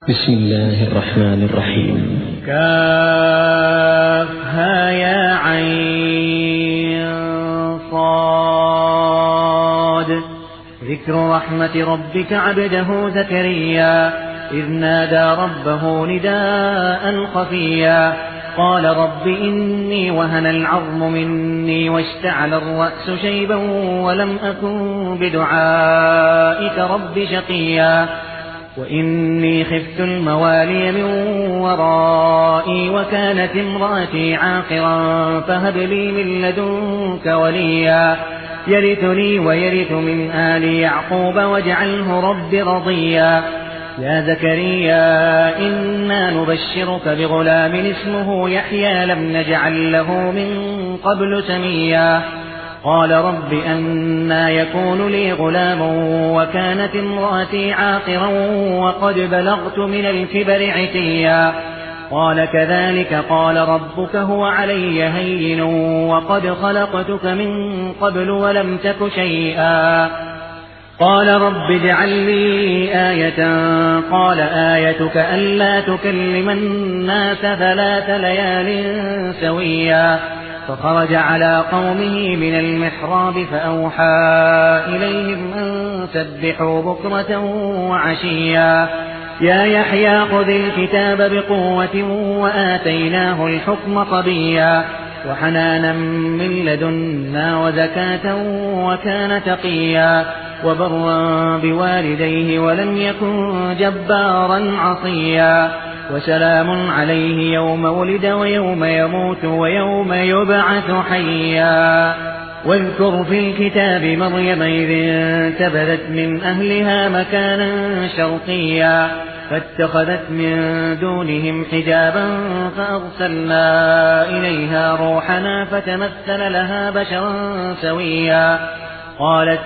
بسم الله الرحمن الرحيم. كافها يا عين صاد. ذكر رحمة ربك عبده زكريا إذ نادى ربه نداء خفيا قال رب إني وهن العظم مني واشتعل الرأس شيبا ولم أكن بدعائك رب شقيا وإني خفت الموالي من ورائي وكانت امرأتي عاقرا فهب لي من لدنك وليا يرثني ويرث من آل يعقوب واجعله رب رضيا يا زكريا إنا نبشرك بغلام اسمه يحيى لم نجعل له من قبل سميا قال رب أنى يكون لي غلام وكانت امرأتي عاقرا وقد بلغت من الكبر عتيا قال كذلك قال ربك هو علي هين وقد خلقتك من قبل ولم تك شيئا قال رب اجعل لي آية قال آيتك ألا تكلم الناس 3 ليال سويا فخرج على قومه من المحراب فأوحى إليهم أن سبحوا بكرة وعشيا يا يحيى خذ الكتاب بقوة وآتيناه الحكم صبيا وحنانا من لدنا وزكاة وكان تقيا وبرا بوالديه ولم يكن جبارا عصيا وسلام عليه يوم ولد ويوم يموت ويوم يبعث حيا واذكر في الكتاب مريم إذ انتبذت من أهلها مكانا شرقيا فاتخذت من دونهم حجابا فأرسلنا إليها روحنا فتمثل لها بشرا سويا قالت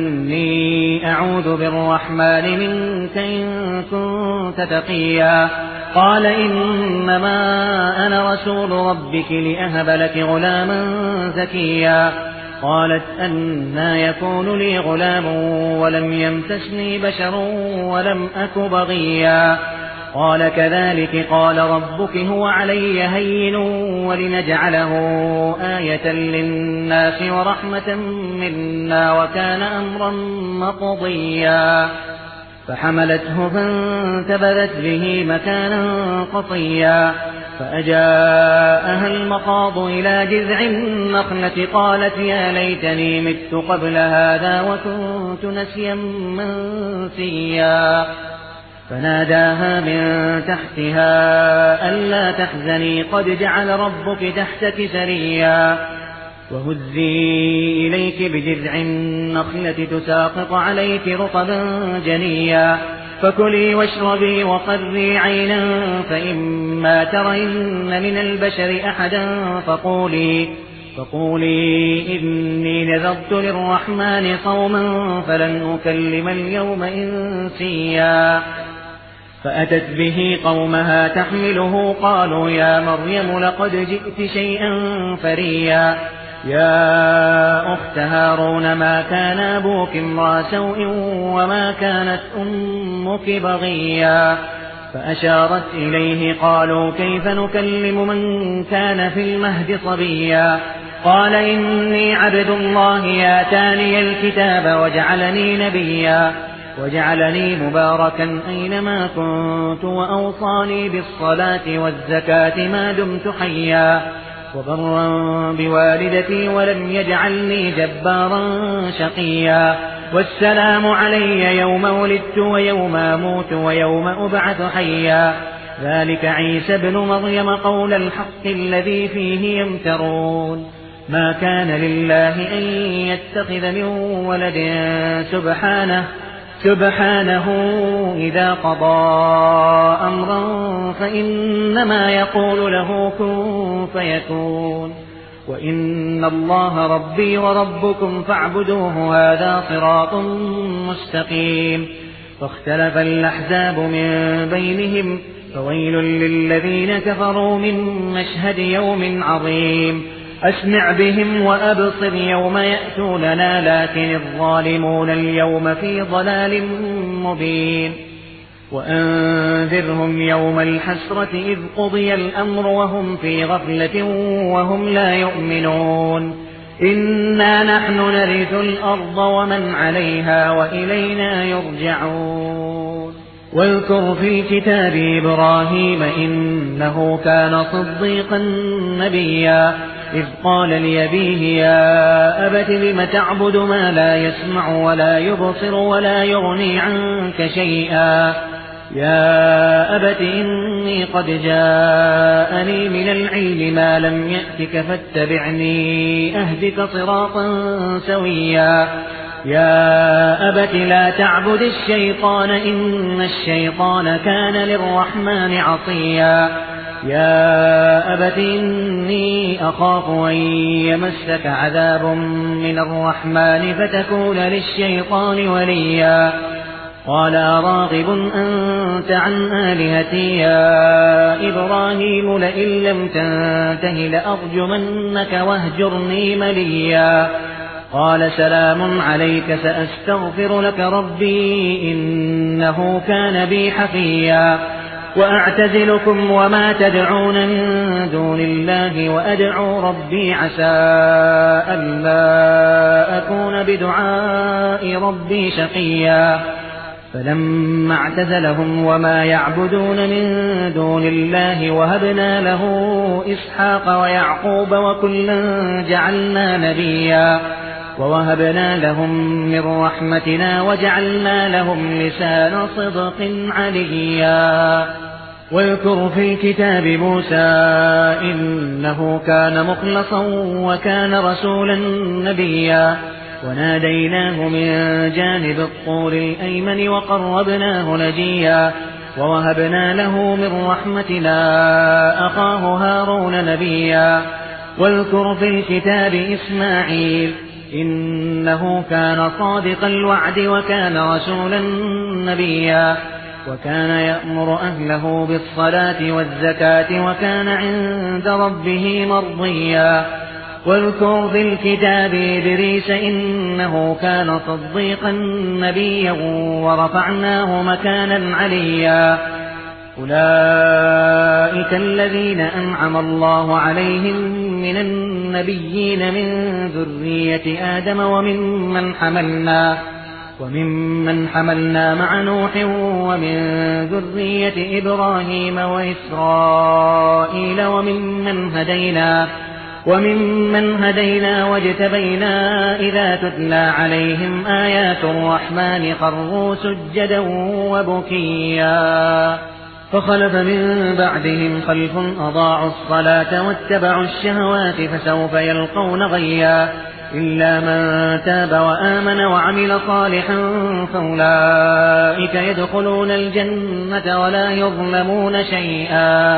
إني أعوذ بالرحمن منك إن كنت تقيا قال إنما أنا رسول ربك لأهب لك غلاما زكيا قالت أنى يكون لي غلام ولم يمسسني بشر ولم أك بغيا قال كذلك قال ربك هو علي هين ولنجعله آية للناس ورحمة منا وكان أمرا مقضيا فحملته فانتبذت به مكانا قصيا فأجاءها المخاض إلى جذع النخلة قالت يا ليتني مت قبل هذا وكنت نسيا منسيا فناداها من تحتها ألا تحزني قد جعل ربك تحتك سريا وهزي إليك بجذع النخلة تساقط عليك رطبا جنيا فكلي واشربي وقري عينا فإما ترين من البشر أحدا فقولي إني نذرت للرحمن صوما فلن أكلم اليوم إنسيا فأتت به قومها تحمله قالوا يا مريم لقد جئت شيئا فريا يا أخت هارون ما كان أبوك امرأ سوء وما كانت أمك بغيا فأشارت إليه قالوا كيف نكلم من كان في المهد صبيا قال إني عبد الله آتاني الكتاب وجعلني نبيا وجعلني مباركا أينما كنت وأوصاني بالصلاة والزكاة ما دمت حيا وبرا بوالدتي ولم يجعلني جبارا شقيا والسلام علي يوم ولدت ويوم أموت ويوم أبعث حيا ذلك عيسى ابن مريم قول الحق الذي فيه يمترون ما كان لله أن يتخذ من ولد سبحانه إذا قضى أمرا فإنما يقول له كن فيكون وإن الله ربي وربكم فاعبدوه هذا صراط مستقيم فاختلف الأحزاب من بينهم فويل للذين كفروا من مشهد يوم عظيم أسمع بهم وأبصر يوم يأتوننا لكن الظالمون اليوم في ضلال مبين وأنذرهم يوم الحسرة إذ قضي الأمر وهم في غفلة وهم لا يؤمنون إنا نحن نرث الأرض ومن عليها وإلينا يرجعون واذكر في الكتاب إبراهيم إنه كان صديقا نبيا إذ قال لأبيه يا أبت لم تعبد ما لا يسمع ولا يبصر ولا يغني عنك شيئا يا أبت إني قد جاءني من العلم ما لم يأتك فاتبعني أهدك صراطا سويا يا أبت لا تعبد الشيطان إن الشيطان كان للرحمن عصيا يا أبت إني أخاف أن يمسك عذاب من الرحمن فتكون للشيطان وليا قال أراغب أنت عن آلهتي يا إبراهيم لئن لم تنته لأرجمنك واهجرني مليا قال سلام عليك سأستغفر لك ربي إنه كان بي حفيا وأعتزلكم وما تدعون من دون الله وأدعو ربي عسى ألا أكون بدعاء ربي شقيا فلما اعتزلهم وما يعبدون من دون الله وهبنا له إسحاق ويعقوب وكلا جعلنا نبيا ووهبنا لهم من رحمتنا وجعلنا لهم لسان صدق عليا واذكر في الكتاب موسى إنه كان مخلصا وكان رسولا نبيا وناديناه من جانب الطور الأيمن وقربناه نجيا ووهبنا له من رحمتنا أخاه هارون نبيا واذكر في الكتاب إسماعيل إنه كان صادق الوعد وكان رسولا نبيا وكان يأمر أهله بالصلاة والزكاة وكان عند ربه مرضيا واذكر في الكتاب إدريس إنه كان صديقا نبيا ورفعناه مكانا عليا أولئك الذين أنعم الله عليهم من النبيين من ذرية آدم وممن حملنا مع نوح ومن ذرية إبراهيم وإسرائيل وممن هدينا واجتبينا إذا تتلى عليهم آيات الرحمن خروا سجدا وبكيا فخلف من بعدهم خلف أضاعوا الصلاة واتبعوا الشهوات فسوف يلقون غيا إلا من تاب وآمن وعمل صالحا فأولئك يدخلون الجنة ولا يظلمون شيئا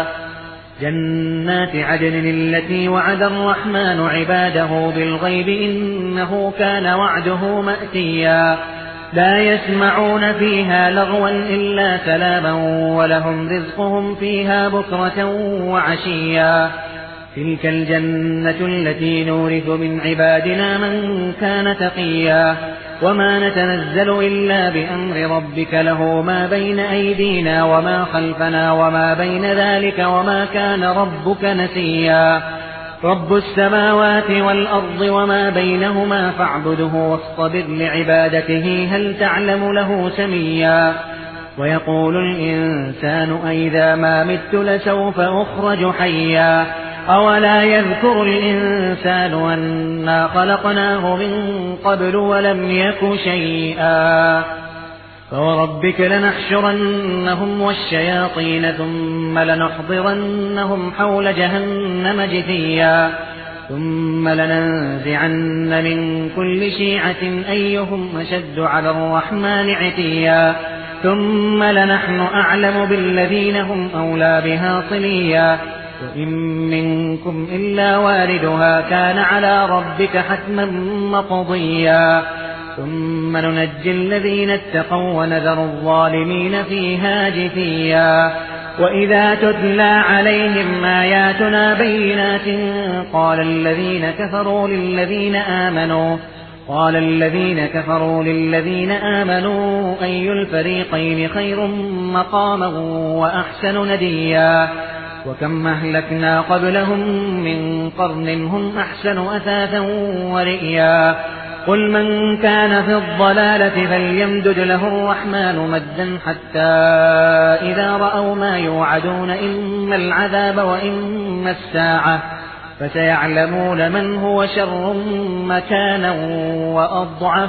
جنات عدن التي وعد الرحمن عباده بالغيب إنه كان وعده مأتيا لا يسمعون فيها لغوا إلا سلاما ولهم رزقهم فيها بكرة وعشيا تلك الجنة التي نورث من عبادنا من كان تقيا وما نتنزل إلا بأمر ربك له ما بين أيدينا وما خلفنا وما بين ذلك وما كان ربك نسيا رب السماوات والأرض وما بينهما فاعبده واصطبر لعبادته هل تعلم له سميا ويقول الإنسان أئذا ما مت لسوف أخرج حيا أولا يذكر الإنسان أنا خلقناه من قبل ولم يك شيئا فوربك لنحشرنهم والشياطين ثم لنحضرنهم حول جهنم جثيا ثم لننزعن من كل شيعة أيهم أشد على الرحمن عتيا ثم لنحن أعلم بالذين هم أولى بها صليا وإن منكم إلا واردها كان على ربك حتما مقضيا ثم ننجي الذين اتقوا ونذر الظالمين فيها جثيا وإذا تتلى عليهم آياتنا بينات قال الذين كفروا للذين آمنوا قال الذين كفروا للذين آمنوا أي الفريقين خير مقاما وأحسن نديا وكم أهلكنا قبلهم من قرن هم أحسن أثاثا ورئيا قل من كان في الضلالة فليمدد له الرحمن مدا حتى إذا رأوا ما يوعدون إما العذاب وإما الساعة فسيعلمون من هو شر مكانا وأضعف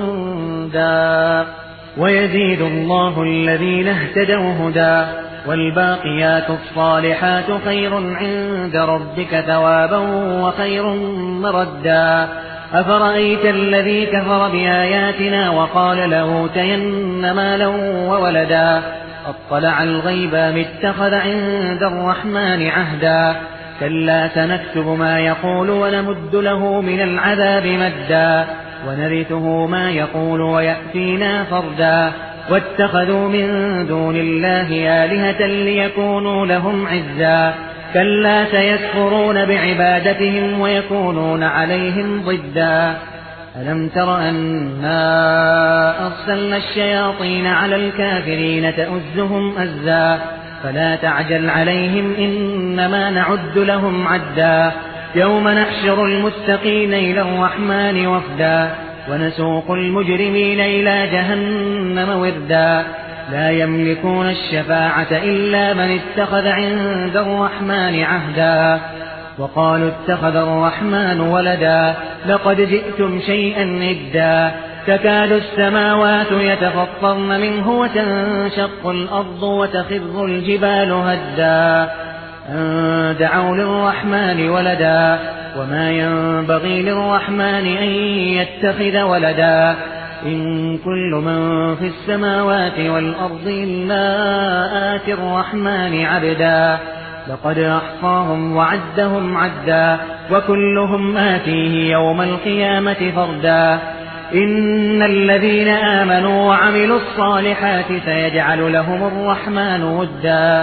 جندا ويزيد الله الذين اهتدوا هدى والباقيات الصالحات خير عند ربك ثوابا وخير مردا أفرأيت الذي كفر بآياتنا وقال لأوتين مالا وولدا أطلع الغيب أم اتخذ عند الرحمن عهدا كلا سنكتب ما يقول ونمد له من العذاب مدا ونرثه ما يقول ويأتينا فردا واتخذوا من دون الله آلهة ليكونوا لهم عزا كلا سيكفرون بعبادتهم ويكونون عليهم ضدا ألم تر أنا أرسلنا الشياطين على الكافرين تؤزهم أزا فلا تعجل عليهم إنما نعد لهم عدا يوم نحشر المتقين إلى الرحمن وفدا ونسوق المجرمين إلى جهنم وردا لا يملكون الشفاعة إلا من اتخذ عند الرحمن عهدا وقالوا اتخذ الرحمن ولدا لقد جئتم شيئا إدا تكاد السماوات يتفطرن منه وتنشق الأرض وتخر الجبال هدا أن دعوا للرحمن ولدا وما ينبغي للرحمن أن يتخذ ولدا إن كل من في السماوات والأرض إلا آتي الرحمن عبدا لقد أحصاهم وعدهم عدا وكلهم آتيه يوم القيامة فردا إن الذين آمنوا وعملوا الصالحات سيجعل لهم الرحمن ودا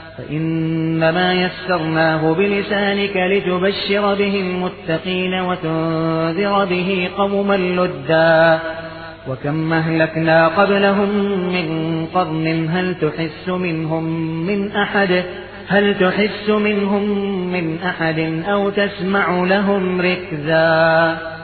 فإنما يسرناه بلسانك لتبشر به المتقين وتنذر به قوما لدا وكم أهلكنا قبلهم من قرن هل تحس منهم من أحد أو تسمع لهم ركزا